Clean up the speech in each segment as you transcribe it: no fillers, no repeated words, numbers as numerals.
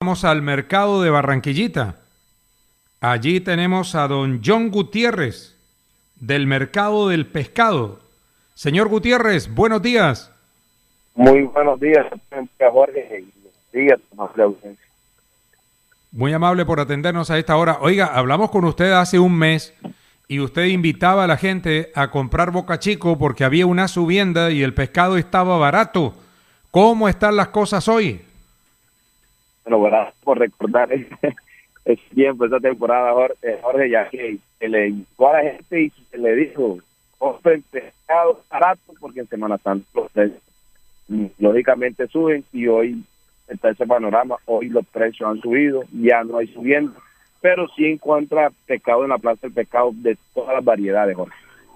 Vamos al mercado de Barranquillita. Allí tenemos a don John Gutiérrez, del mercado del pescado. Señor Gutiérrez, buenos días. Muy buenos días, Jorge. Días, de ausencia. Muy amable por atendernos a esta hora. Oiga, hablamos con usted hace un mes y usted invitaba a la gente a comprar Boca Chico porque había una subienda y el pescado estaba barato. ¿Cómo están las cosas hoy? Bueno, gracias por recordar ese tiempo, esa temporada, Jorge, ya que se le invitó a la gente y se le dijo, compren pescado barato porque en Semana Santa los precios lógicamente suben y hoy está ese panorama. Hoy los precios han subido, ya no hay subiendo, pero sí encuentra pescado en la Plaza del Pescado de todas las variedades, Jorge.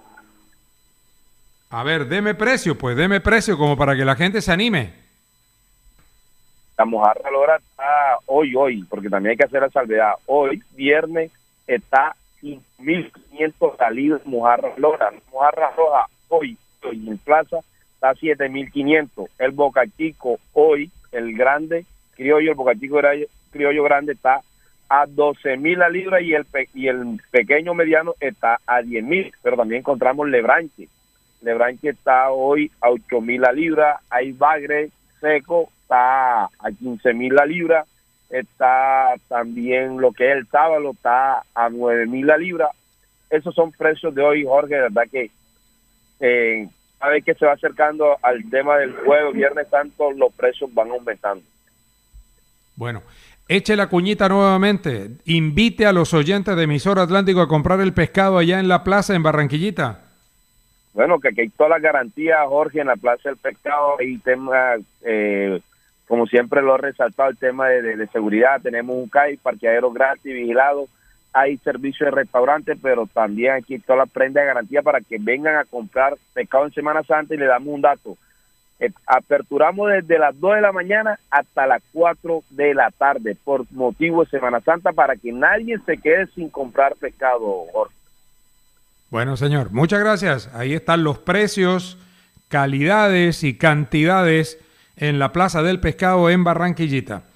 A ver, deme precio como para que la gente se anime. La mojarra lora está hoy, porque también hay que hacer la salvedad. Hoy, viernes, está 1.500 la libra mojarra lora. Mojarra roja, hoy en plaza, está 7.500. El Boca Chico, hoy, el grande, criollo, el Boca Chico criollo grande está a 12.000 la libra y el pequeño mediano está a 10.000. Pero también encontramos lebranche. Lebranche está hoy a 8.000 la libra. Hay bagre seco, está a 15.000 la libra. Está también lo que es el sábalo, está a 9.000 la libra. Esos son precios de hoy, Jorge. De verdad que cada vez que se va acercando al tema del jueves, Viernes Santo, los precios van aumentando. Bueno, eche la cuñita nuevamente. Invite a los oyentes de Emisora Atlántico a comprar el pescado allá en la plaza en Barranquillita. Bueno, que aquí hay todas las garantías, Jorge, en la Plaza del Pescado. Hay temas, como siempre lo he resaltado, el tema de seguridad. Tenemos un CAI, parqueadero gratis, vigilado. Hay servicio de restaurante, pero también aquí todas las prendas de garantía para que vengan a comprar pescado en Semana Santa. Y le damos un dato. Aperturamos desde las 2 de la mañana hasta las 4 de la tarde por motivo de Semana Santa para que nadie se quede sin comprar pescado, Jorge. Bueno, señor, muchas gracias. Ahí están los precios, calidades y cantidades en la Plaza del Pescado en Barranquillita.